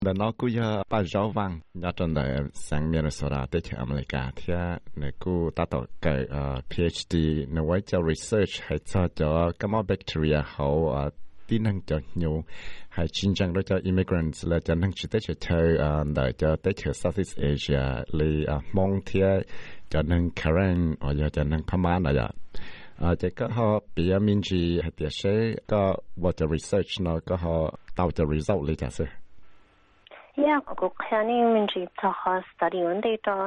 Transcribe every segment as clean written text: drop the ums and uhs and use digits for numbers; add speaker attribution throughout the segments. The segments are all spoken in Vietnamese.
Speaker 1: Đợt nó cứ giờ ba giáo văn, nhớ trong đời sang Minnesota tới từ America thì này cứ ta tổ cái PhD nó với cho research hay cho cái món bacteria hậu tin năng cho nhiều hay chiến tranh đó cho immigrants là cho năng chỉ tới cho chơi đời cho tới từ Southeast Asia li mong thì cho năng Karen hoặc cho năng Pama này ạ. Chỉ có họ bây giờ mình chỉ hay tiệt sẽ có what the research nó có họ tạo cho result li giả sử.
Speaker 2: Yeah, ko khani min ji ta ha study on data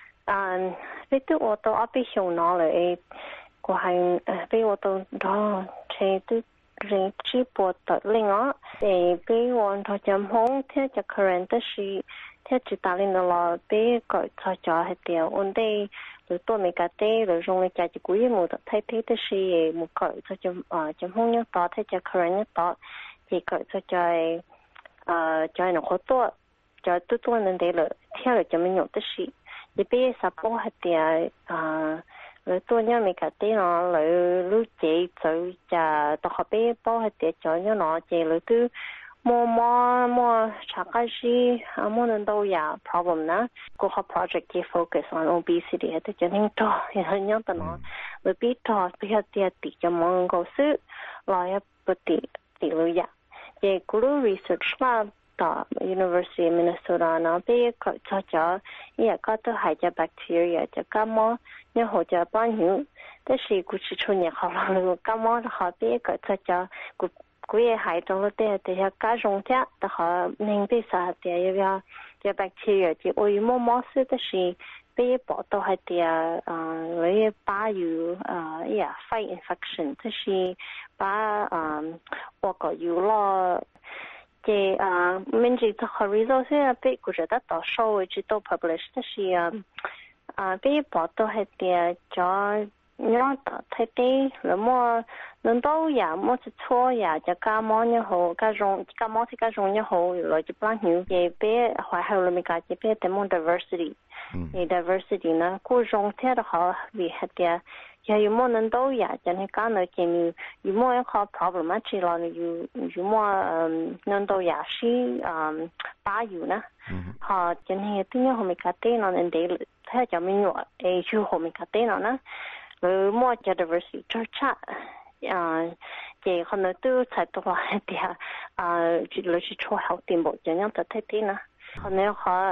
Speaker 2: ve tu auto application no le ko han ve auto da che tu re chi po ta ling a ve won tho jam hong the cha current shi the chi ta lin la ve ko cha cha he tia on dei le to me ka te le jong le cha chi ku yi mo ta thai te te shi mo ko cha jam hong nya ta the cha current ta ji ko cha cha cho nó khó tốt cho tôi nên để là theo cho mình nhớ tới gì thì bây giờ sắp bỏ hết tiền rồi tôi nhớ mình cả tiền nó rồi lúc chị rồi cha tôi học bây bỏ hết tiền cho nó chị rồi tôi mua chắc cái gì mua nên đâu ya problem nè cô học project thì focus on obesity hết cho nên đó hiện nhớ tao nó rồi biết đó bây giờ tiền tỷ cho mọi người có sự rồi bớt tỷ rồi ya cái guru research lab tại University of Minnesota nó bây giờ cho ý có tới hai cái bacteria cho cá mó nhớ hỗ trợ bao nhiêuแต่是กู只出年好了了cá mó họ bây giờ choกู也hai trong lúc đấy thì cá rong chảแต่họ nên bây giờ thì cái bacteria thì ôi mó sựแต่是bây giờ bỏ tao hai thì lấy baอยู่fight infection แต่是把我搞有了这mình chỉ có result là bị cụ thể đã show chỉ都 publish 但是被报道还得叫nhớ thấy thế rồi mua nên đâu ya mua chỉ cho ya cho cá mó như hồ cá rong thì cá rong như hồ rồi chỉ bao nhiêu cái bé hoài hậu là mình cái bé tem diversity cái diversity nó cô rong thế đó họ vì hết ya ya mua nên đâu ya cho nên cá nơi cái mình mua có problem á chỉ là mua nên đâu ya xí ba yêu nè họ cho nên tự nhiên họ mình cái tên nó nên để thế cho mình nhớ chú họ mình cái tên nó nè rồi mua cho diversity cho chắc cái họ nói tôi thấy tôi là thì chỉ là chỉ cho học tiến bộ cho nhau thấy thế nè họ nói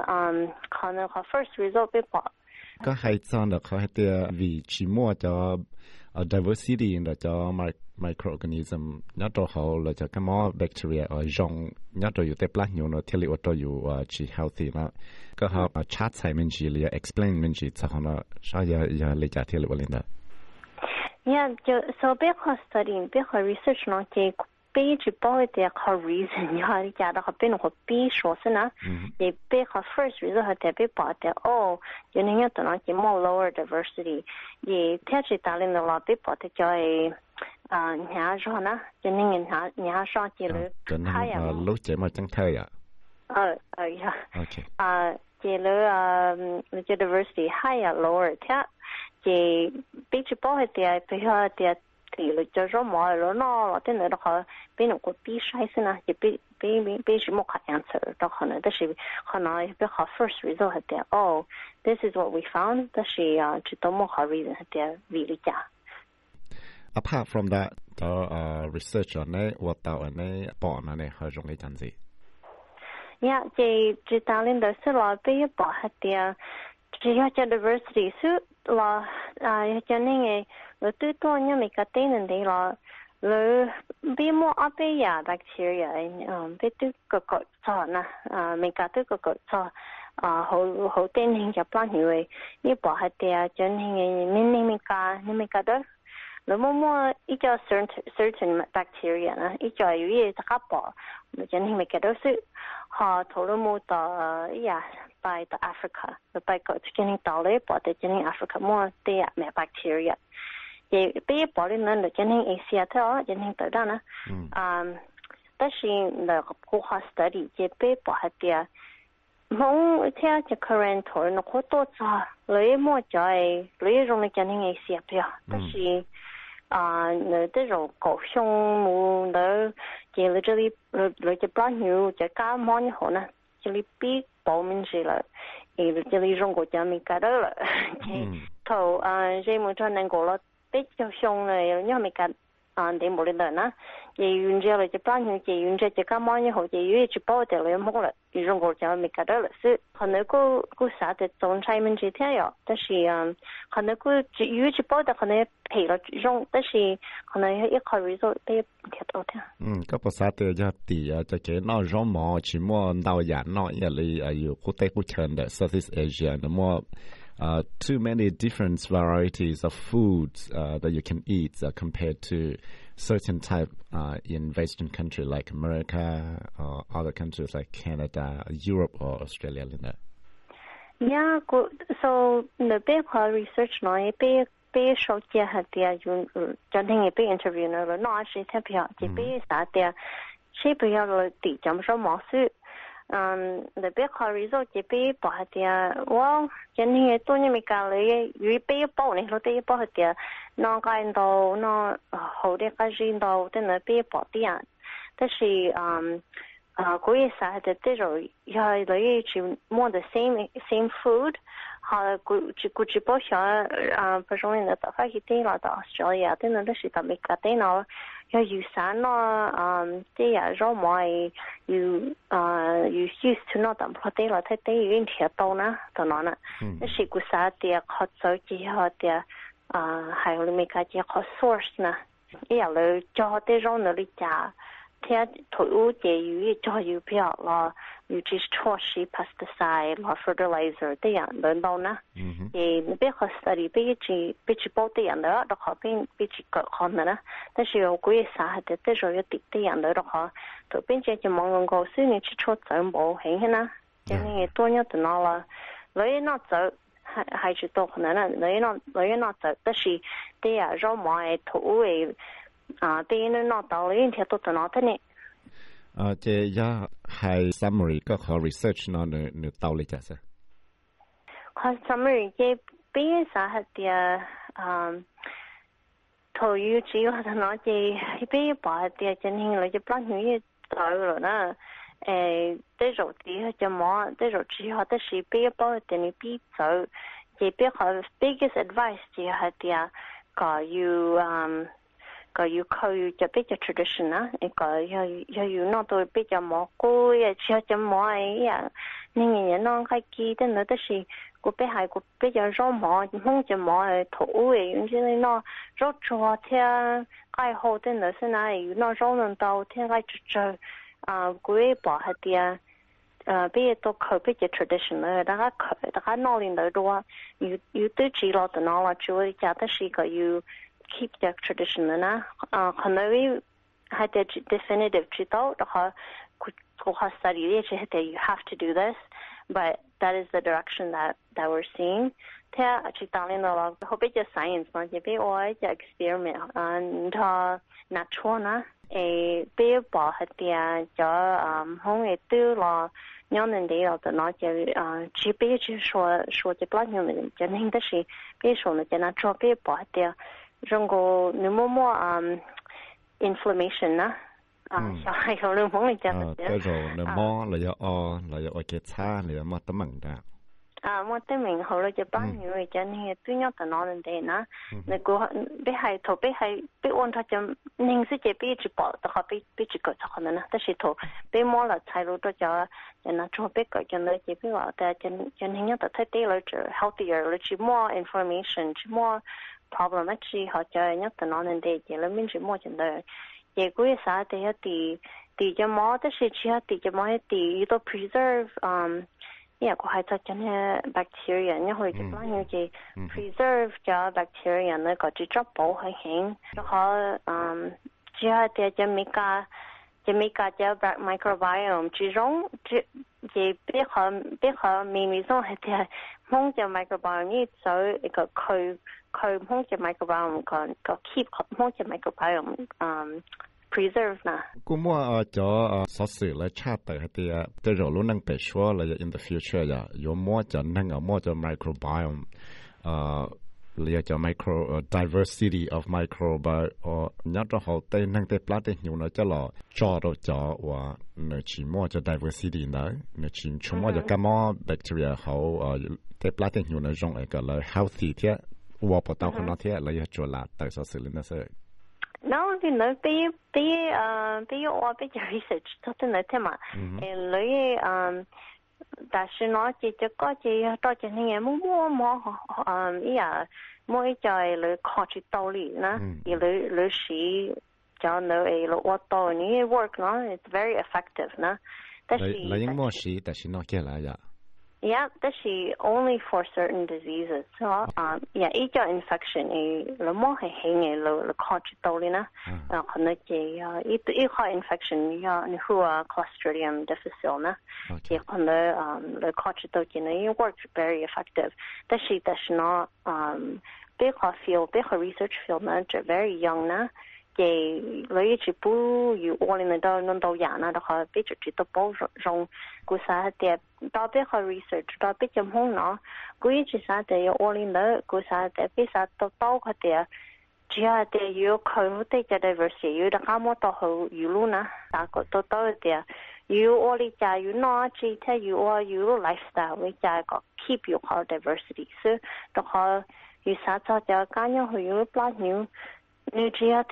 Speaker 2: họ first result bị bỏ
Speaker 1: có hay chọn được họ hay vì chỉ mua cho diversity là cho microorganism nhớ cho họ là cho cái món bacteria ở trong nhớ choอยู่แต่ปลาอยู่nó theo liệu choอยู่chỉ healthy màก็họ chat ใส่มันchỉ là explain มันchỉ cho họ nó sao giờเลยจะtheo liệu lên đó
Speaker 2: yeah so bé họ study bé họ research nó chỉ bé chỉ bảo để họ reason ya đi ra đó họ bé nó họ bé số thế nào để bé họ first result họ để bé bảo để cho nên nhớ tụi nó chỉ more lower diversity để theo chỉ ta lên là bé bảo để cho nhà cho nó cho nên nhà cho chỉ là
Speaker 1: hai lúc chỉ mà chẳng thay à
Speaker 2: okay chỉ là cái diversity higher lower thế chỉ biết chỉ bảo hết thì họ thì là cho rõ mọi rồi nó là thế này đó họ bên nó có biết sai thế nào chỉ biết chỉ một cái answer đó họ nói đó là họ nói biết họ first result hết thì this is what we found đó là chỉ tao một cái reason hết thì vì lý do
Speaker 1: apart from that the research on it what tạo này bỏ này họ dùng cái gì
Speaker 2: yeah chỉ ta lên đó sẽ là biết bỏ hết thì chỉ cho diversity sự là cho nên rồi tôi nhớ mình cái tên này đấy là rồi bị mua ở bên nhà bacteria bị tôi có cho nè mình cái tôi có cho hậu tên hình cho bao nhiêu ấy như bỏ hết thì cho nên mình cái đó rồi mua ít cho certain bacteria nè ít cho yếu gì ta bỏ rồi cho nên mình cái đó sự họ thổi ra mua tờ by the Africa by cái cho nên tàu lấy bỏ để cho nên Africa mua để mẹ bacteria thì bây giờ bỏ lên là cho nên Asia thôi cho nên tới đó nè但是那个国家 study 这被bỏ hết đi mong theo cho current thôi nó có tốt cho lấy mua chơi lấy dùng cho nên Asia thôi但是那这种狗熊母的，这里lấy cho bao nhiêu cho cá món như thế này chỉ là bị bảo mình chỉ là chỉ là Trung Quốc cho mình cả đó là thầu cái một trong những cái là biết cho xong rồi nhưng mà cả để một lần nữa nè chỉ dùng cho là chỉ bao nhiêu chỉ dùng cho chỉ có bao nhiêu họ chỉ dùng chỉ bao nhiêu là một là Trung Quốc cho mình cả đó là sự可能个啥的总裁们这天呀，但是可能个只有只包的可能赔了用，但是可能一考虑到被贴到的。
Speaker 1: ก็ภาษาเตยจะตีจะเกี่ยนอจอมอชิมัวดาวหยานนออย่าเลยอยู่กุเตกุเชิญเด Southeast Asia นะมัวtoo many different varieties of foods that you can eat compared to certain type in Western countries like America or other countries like Canada, Europe or Australia.
Speaker 2: Yeah, so the big research now, big show here had there you just think a big interview no, no actually tell you the big start there. She be your the jump from Mosu. The big result the big but there well, just think a tony mikale, you pay a bone, no day about there. No kind of no hold a casino though, then a big but there. That she嗰啲晒就即係又類似more the same food，嚇佢只不過不容易的打發去啲啦，到 Australia 啲呢都是特別嘅啲咯，又要散咯，啲人肉買要used to 咯，但係啲啦睇啲已經貼到啦，就攞啦，即係佢晒啲學咗之後啲係我哋咪講啲學 source 呢，一有嚟做啲肉嚟嚟食。theo thủ chế yu cho yu bia là yu chỉ cho shi pesticide là fertilizer thếอย่างlớn đâu nè thì biết họ study biết chỉ bảo thếอย่างđó đó họ biết chỉ cỡ con nữa nè但是有贵啥的这时候有这样的话就变成就忙人公司你去做全部行呢就你多年的那了来那走还是多可能呢来那走但是对呀让买土诶ที่นั่นนอกจากเรื่องที่ตัวน้องท่านนี่
Speaker 1: เจียให้ summary ก็ขอ research นอนในเตาเลยจ้ะสิ
Speaker 2: ขอ summary เจีเป็นสาเหตุถูกยูจีว่าท่านน้องเจีเป็นบอกเจีจะนิ่งเลยจะปล้นอยู่ยี่ตัวเลยนะได้รู้ดีจะมองได้รู้จีเขาได้สิเป็นบอกเดี๋ยวนี้เป็นตัวเจีเป็นเขา biggest advice เจีให้เดียก็อยู่ก็อยู่เขาอยู่จะเป็นจะ tradition นะก็อยู่นอกตัวเป็นจะหมอกูอย่าเชื่อจะหมอไอ้อย่างนี่ไงน้องใครกินแต่เนื้อแต่สิกูไปหายกูเป็นจะร้องหมอห้องจะหมอถูไอ้ยังที่นี่น้องร้องชัวเที่ยไอ้หัวแต่เนื้อสินะอยู่น้องร้องนั่นตัวเที่ยไอ้จุดเจอกูไอ้บอกให้เดียเป็นตัวเขาเป็นจะ tradition เลยแต่ก็นอกลินเลยด้วยอยู่ตัวจีเราแต่น้องว่าช่วยจะแต่สิก็อยู่keep the tradition นะขณะนี้ให้แต่ definitive 知道แล้วก็เขา study เรื่องที่ you have to do this but that is the direction that we're seeing ที่จิตตาลินเราเขาเป็นจะ science นะจะเป็นว่าจะ experiment ถ้า natural นะเป็นบอกให้เดียจะห้องตัวเราย้อนเดียวแต่น้อยจะ只เป็นจะ说จะปล้นอยู่เลยจะนิ่งแต่สิเป็น说呢จะ natural เป็นบอกให้เดีย中国你摸摸inflammation นะ小孩有人梦里讲的
Speaker 1: 这种你摸了要给擦了要摸得猛的
Speaker 2: 摸得猛后来就帮你为讲你最要的老人的呢那个被害头被问他就宁是这被只保的话被只个可能呢但是头被摸了才รู้ตัวจะ那做被个就那这被话的就你要的太对了就 healthier 了去 more information 去 more problem 啊，只好就一等老人的，就了民主么真的，结果啥的要地就冇，但是只要地就冇地，遇到 preserve，呢個係就真係 bacteria，因為就關於嘅 preserve 咗 bacteria 呢個只做保係輕，然後只要啲就咪加就 microbiome 之中，即比較微微中係啲空就 microbiome 呢就一個佢空就 microbiome 個 keep 空就 microbiome preserve นะ
Speaker 1: กูมั่วจะสอสื่อและชาติแต่ที่จะรู้รู้นั่งไปชัวร์เลย in the future อย่าโยมั่วจะนั่งมั่วจะ microbiome liệu cho micro diversity of microbe nhớ cho họ tên năng tế plát tên nhiều nó cho là cho đâu cho và nó chỉ mua cho diversity nữa nó chỉ chúng mua cho cái món bacteria họ tế plát tên nhiều nó dùng cái là healthy thế và bắt đầu con nó thế là cho là tại sao xử lý nó sẽ
Speaker 2: no thì nó bây giờ research thôi thì nói thế mà lấy但是呢，这个到今天摸伊啊，摸一在来考虑道理呢，伊来是叫那我到你 work 呢 ，it's very effective 呢。但是
Speaker 1: 来因摸是，但是孬起来呀。
Speaker 2: Yeah, that's only for certain diseases. So, yeah, each infection, le mo he henge le coach dolina. Khana je each infection ya ni hua Clostridium difficile na. Je khana le coach dolina works very effective. That's not big research field na, very young na. Cái lấy chỉ bu yêu ôn lên đó nó đâu giả na đó họ biết chỉ tập bao rong cú sa thì đó biết họ research đó biết chấm hông nó cú chỉ sa thì ôn lên đó cú sa thì biết sa tao họ thì chỉ là thì yêu khởi thì cho diversity yêu đã có một tổ hợp yêu luôn na ta có tao thì yêu ôn lên cha yêu nó chỉ theo yêu lifestyle với cha có keep yêu họ diversity so đó họ yêu sa cho cá nhân họ yêu bao nhiêu New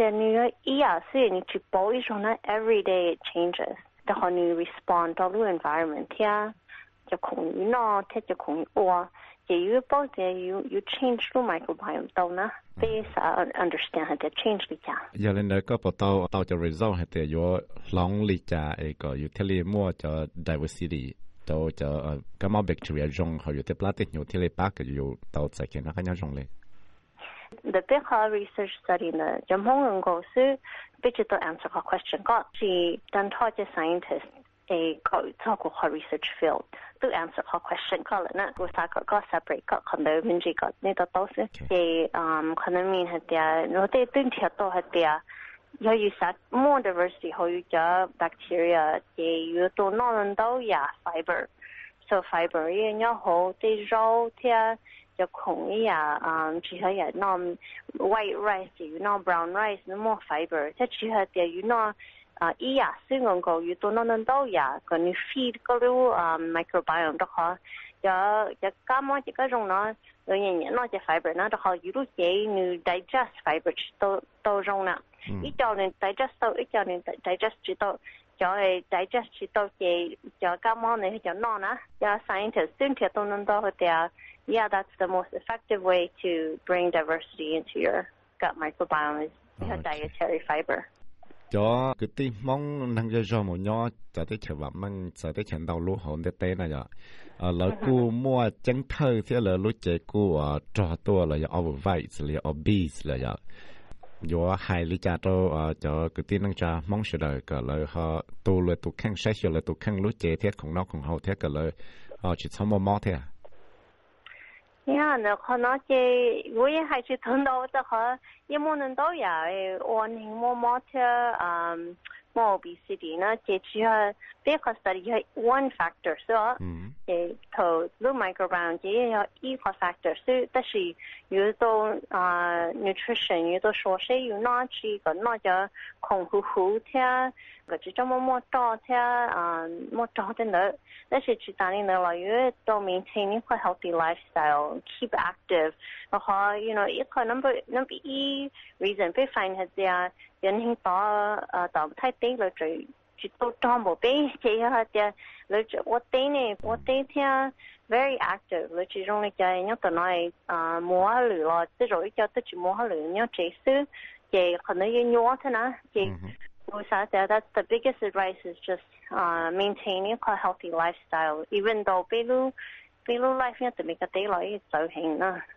Speaker 2: every day it changes. The whole new respond to the environment. Yeah, you change the microbiome. They understand how to change the cha.
Speaker 1: Giờ lên đó có bắt đầu cho result hay thì yo long li cha cái utility more cho diversity. Tao cho cái mà bacteria dùng họ utility plastic utility pack yo tao sẽ cái nó cái nhau dùng lên.
Speaker 2: The big research study in the Jamhong goes to digital answer her question. Got she done taught a scientist a talk her research field to answer her question. Call it not go separate got condo minji got neither those. They mean had their no they didn't have to had their you said more diversity how you bacteria you don't know fiber. So fiber in your whole they roll here cho khủng chỉ hay white rice, brown rice, nó more fiber. Thế chỉ hay thì xứ ngon cầu, nó nên đâu còn you feed có lưu microbiome đó họ, cho cá mó chỉ có dùng nó, rồi nhẹ nó chỉ fiber nó đó họ, you chế như digest fiber to dùng nè, ít cho nên digest chỉ to cho digest chỉ to cho cá mó này cho nó nè, cho scientist tuyên thiệt tôi nên đâu thì yeah, that's the most effective way to bring diversity into your gut microbiome is dietary fiber.
Speaker 1: Cho cái tí mong năng cho một nhỏ cho tới chờ bạn mang cho tới chén đầu lúa hồn để tên này ạ. Là cô mua trứng thơ thì là lúc chế cô trò tua là overweight là obese là ạ. Yo hai lý cha cho cái tí năng cha mong sẽ đời cả là họ tu là tu khăn sách là tu khăn lúc chế thiếtของnóของhọ thiết cả là chỉ sống mò thế à.
Speaker 2: Yeah, nó có nói chơi, tôi hay chỉ thấy đâu đó họ, nhưng mà nên đâu ôn hình mò theo obesity nó chỉ là because study one factor so, cái thầu low microbiome chỉ là equal factor so, 但是有到nutrition 有到膳食有哪只个那叫空糊theo个只这么多theo么多的呢，但是只当你呢了有到 maintain 一个 healthy lifestyle, keep active， 然后一个 number reason 被 find 係啲人興到太低了最。都當冇俾這下啲，你我哋聽 very active， 你始終你就係一個嚟摸下嚟咯，即係一就得住摸下嚟，你這些嘅可能要摸睇啦，嘅為啥就 that's the biggest advice is just maintaining a healthy lifestyle， even though 比如 life 一直未個地來就行啦。